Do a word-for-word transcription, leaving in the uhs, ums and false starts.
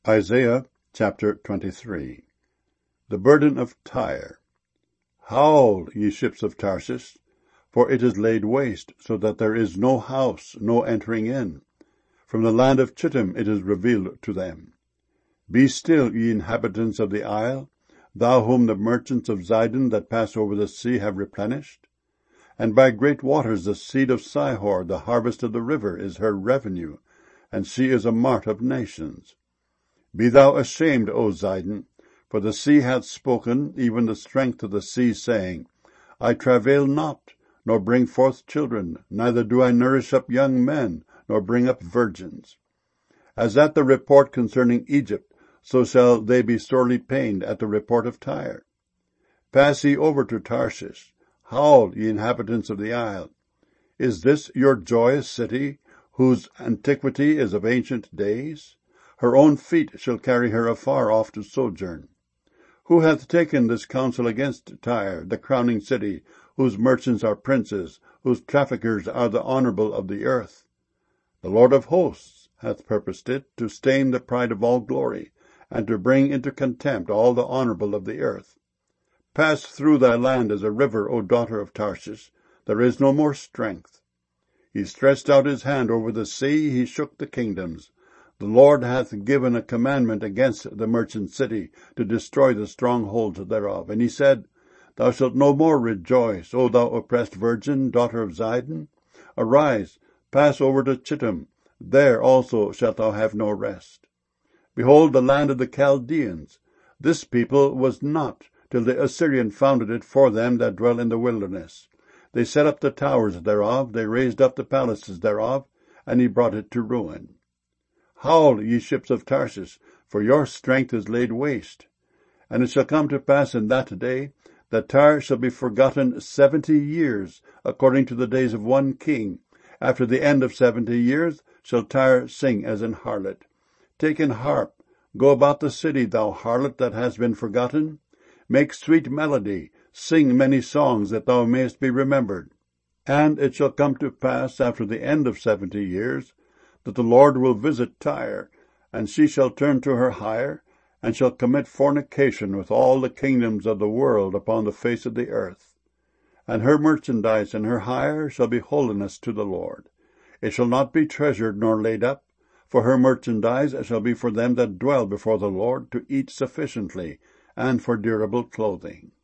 Isaiah chapter twenty-three. The burden of Tyre. Howl, ye ships of Tarshish, for it is laid waste, so that there is no house, no entering in. From the land of Chittim it is revealed to them. Be still, ye inhabitants of the isle, thou whom the merchants of Zidon that pass over the sea have replenished. And by great waters the seed of Sihor, the harvest of the river, is her revenue, and she is a mart of nations. Be thou ashamed, O Zidon, for the sea hath spoken, even the strength of the sea, saying, I travail not, nor bring forth children, neither do I nourish up young men, nor bring up virgins. As at the report concerning Egypt, so shall they be sorely pained at the report of Tyre. Pass ye over to Tarshish. Howl, ye inhabitants of the isle. Is this your joyous city, whose antiquity is of ancient days? Her own feet shall carry her afar off to sojourn. Who hath taken this counsel against Tyre, the crowning city, whose merchants are princes, whose traffickers are the honorable of the earth? The Lord of hosts hath purposed it, to stain the pride of all glory, and to bring into contempt all the honorable of the earth. Pass through thy land as a river, O daughter of Tarshish. There is no more strength. He stretched out his hand over the sea, he shook the kingdoms. The Lord hath given a commandment against the merchant city, to destroy the strongholds thereof. And he said, Thou shalt no more rejoice, O thou oppressed virgin, daughter of Zidon. Arise, pass over to Chittim. There also shalt thou have no rest. Behold the land of the Chaldeans. This people was not, till the Assyrian founded it for them that dwell in the wilderness. They set up the towers thereof, they raised up the palaces thereof, and he brought it to ruin. Howl, ye ships of Tarshish, for your strength is laid waste. And it shall come to pass in that day, that Tyre shall be forgotten seventy years, according to the days of one king. After the end of seventy years shall Tyre sing as an harlot. Take an harp, go about the city, thou harlot that has been forgotten. Make sweet melody, sing many songs, that thou mayest be remembered. And it shall come to pass after the end of seventy years, that the Lord will visit Tyre, and she shall turn to her hire, and shall commit fornication with all the kingdoms of the world upon the face of the earth. And her merchandise and her hire shall be holiness to the Lord. It shall not be treasured nor laid up, for her merchandise shall be for them that dwell before the Lord, to eat sufficiently, and for durable clothing.